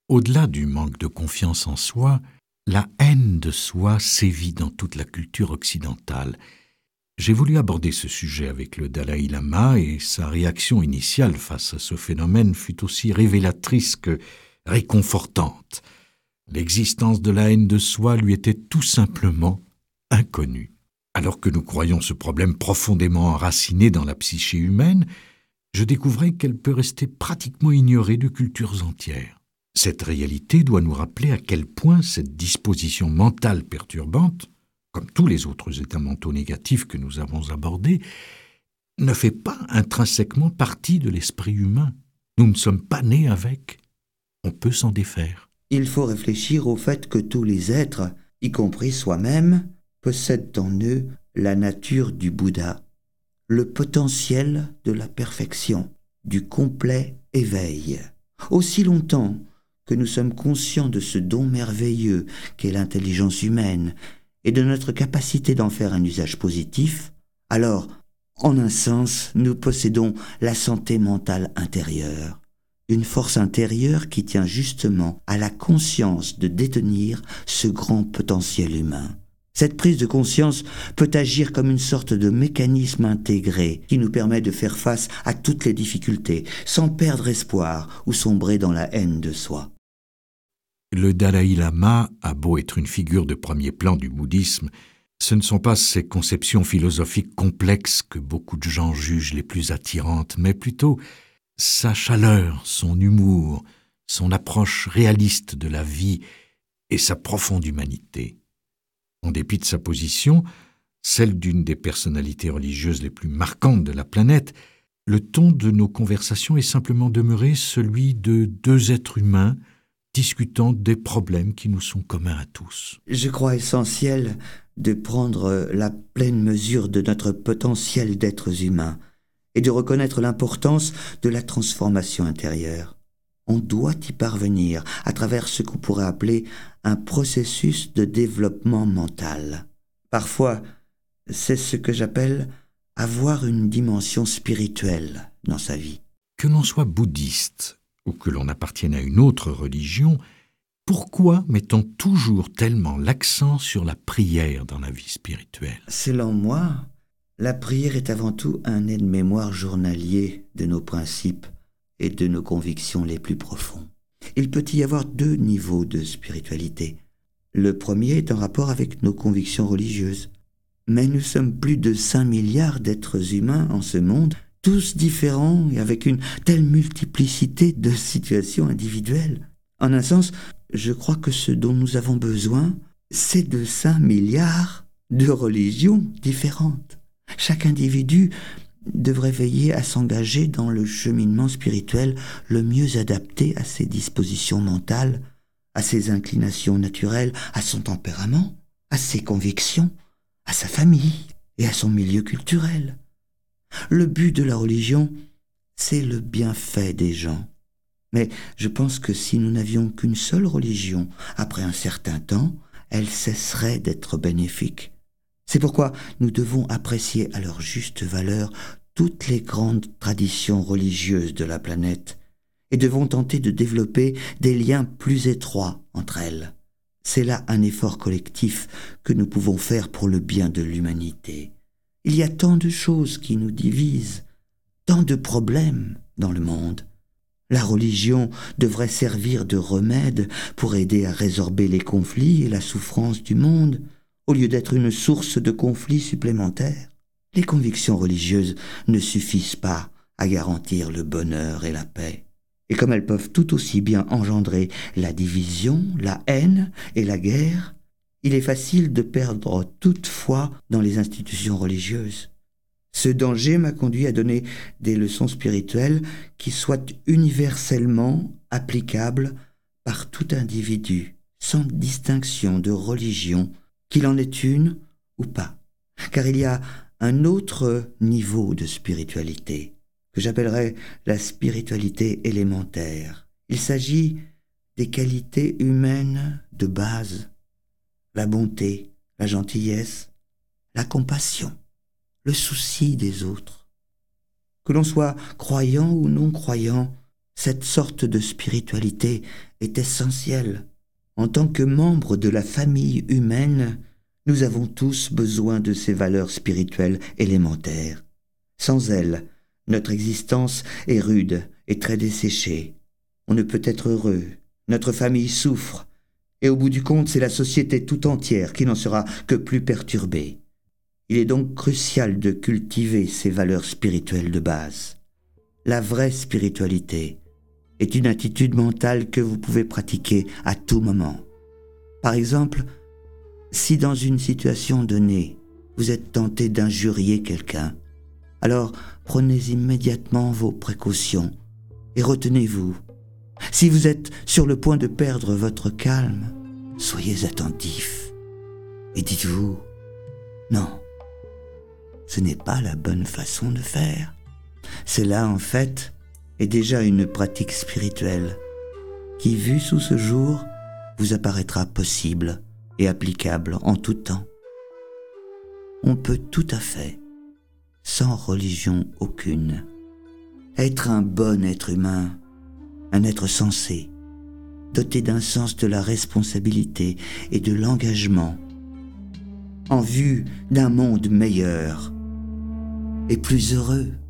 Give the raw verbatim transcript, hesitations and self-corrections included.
Au-delà du manque de confiance en soi, la haine de soi sévit dans toute la culture occidentale. J'ai voulu aborder ce sujet avec le Dalai Lama et sa réaction initiale face à ce phénomène fut aussi révélatrice que réconfortante. L'existence de la haine de soi lui était tout simplement inconnue. Alors que nous croyons ce problème profondément enraciné dans la psyché humaine, je découvrais qu'elle peut rester pratiquement ignorée de cultures entières. Cette réalité doit nous rappeler à quel point cette disposition mentale perturbante, comme tous les autres états mentaux négatifs que nous avons abordés, ne fait pas intrinsèquement partie de l'esprit humain. Nous ne sommes pas nés avec. On peut s'en défaire. Il faut réfléchir au fait que tous les êtres, y compris soi-même, possèdent en eux la nature du Bouddha, le potentiel de la perfection, du complet éveil. Aussi longtemps que nous sommes conscients de ce don merveilleux qu'est l'intelligence humaine et de notre capacité d'en faire un usage positif, alors, en un sens, nous possédons la santé mentale intérieure, une force intérieure qui tient justement à la conscience de détenir ce grand potentiel humain. Cette prise de conscience peut agir comme une sorte de mécanisme intégré qui nous permet de faire face à toutes les difficultés, sans perdre espoir ou sombrer dans la haine de soi. Le Dalai Lama a beau être une figure de premier plan du bouddhisme, ce ne sont pas ses conceptions philosophiques complexes que beaucoup de gens jugent les plus attirantes, mais plutôt sa chaleur, son humour, son approche réaliste de la vie et sa profonde humanité. En dépit de sa position, celle d'une des personnalités religieuses les plus marquantes de la planète, le ton de nos conversations est simplement demeuré celui de deux êtres humains discutant des problèmes qui nous sont communs à tous. Je crois essentiel de prendre la pleine mesure de notre potentiel d'êtres humains et de reconnaître l'importance de la transformation intérieure. On doit y parvenir à travers ce qu'on pourrait appeler un processus de développement mental. Parfois, c'est ce que j'appelle avoir une dimension spirituelle dans sa vie. Que l'on soit bouddhiste ou que l'on appartienne à une autre religion, pourquoi met-on toujours tellement l'accent sur la prière dans la vie spirituelle? Selon moi, la prière est avant tout un aide-mémoire journalier de nos principes et de nos convictions les plus profonds. Il peut y avoir deux niveaux de spiritualité. Le premier est en rapport avec nos convictions religieuses. Mais nous sommes plus de cinq milliards d'êtres humains en ce monde, tous différents et avec une telle multiplicité de situations individuelles. En un sens, je crois que ce dont nous avons besoin, c'est de cinq milliards de religions différentes. Chaque individu devrait veiller à s'engager dans le cheminement spirituel le mieux adapté à ses dispositions mentales, à ses inclinations naturelles, à son tempérament, à ses convictions, à sa famille et à son milieu culturel. Le but de la religion, c'est le bienfait des gens. Mais je pense que si nous n'avions qu'une seule religion, après un certain temps, elle cesserait d'être bénéfique. C'est pourquoi nous devons apprécier à leur juste valeur toutes les grandes traditions religieuses de la planète et devons tenter de développer des liens plus étroits entre elles. C'est là un effort collectif que nous pouvons faire pour le bien de l'humanité. Il y a tant de choses qui nous divisent, tant de problèmes dans le monde. La religion devrait servir de remède pour aider à résorber les conflits et la souffrance du monde, au lieu d'être une source de conflits supplémentaires. Les convictions religieuses ne suffisent pas à garantir le bonheur et la paix. Et comme elles peuvent tout aussi bien engendrer la division, la haine et la guerre, il est facile de perdre toute foi dans les institutions religieuses. Ce danger m'a conduit à donner des leçons spirituelles qui soient universellement applicables par tout individu, sans distinction de religion, qu'il en ait une ou pas. Car il y a un autre niveau de spiritualité, que j'appellerais la spiritualité élémentaire. Il s'agit des qualités humaines de base, la bonté, la gentillesse, la compassion, le souci des autres. Que l'on soit croyant ou non croyant, Cette sorte de spiritualité est essentielle. En tant que membres de la famille humaine, nous avons tous besoin de ces valeurs spirituelles élémentaires. Sans elles, notre existence est rude et très desséchée. On ne peut être heureux, notre famille souffre, et au bout du compte, c'est la société tout entière qui n'en sera que plus perturbée. Il est donc crucial de cultiver ces valeurs spirituelles de base. La vraie spiritualité est une attitude mentale que vous pouvez pratiquer à tout moment. Par exemple, si dans une situation donnée, vous êtes tenté d'injurier quelqu'un, alors prenez immédiatement vos précautions et retenez-vous. Si vous êtes sur le point de perdre votre calme, soyez attentif et dites-vous « Non, ce n'est pas la bonne façon de faire. » Cela, en fait, est déjà une pratique spirituelle qui, vue sous ce jour, vous apparaîtra possible et applicable en tout temps. On peut tout à fait, sans religion aucune, être un bon être humain, un être sensé, doté d'un sens de la responsabilité et de l'engagement, en vue d'un monde meilleur et plus heureux.